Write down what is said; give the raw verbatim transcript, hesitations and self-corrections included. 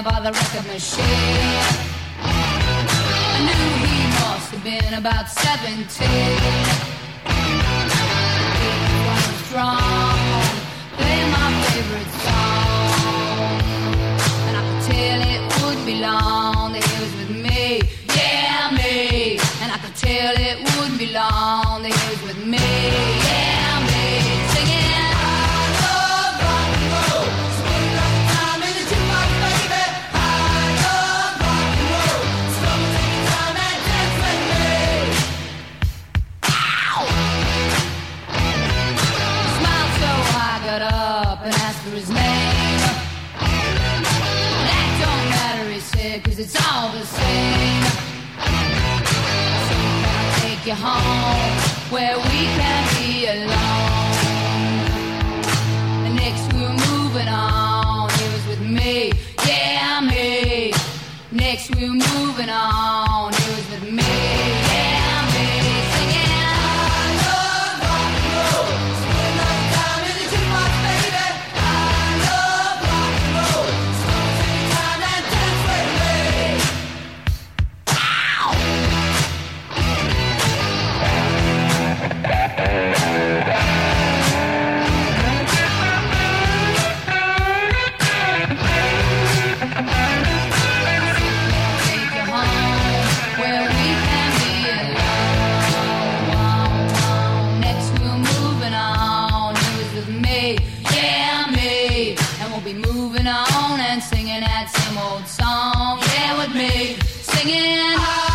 by the record machine. I knew he must have been about seventeen. He was strong, playing my favorite song, and I could tell it wouldn't be long that he was with me, yeah me. And I could tell it wouldn't be long that he was with me, yeah me. Singing. His name. That don't matter, he said, cause it's all the same. So can I take you home where we can be alone? And next we were moving on, he was with me, yeah me. Next we were moving on, he was with me, yeah me. Singing. Moving on and singing that same old song, yeah, with me, singing.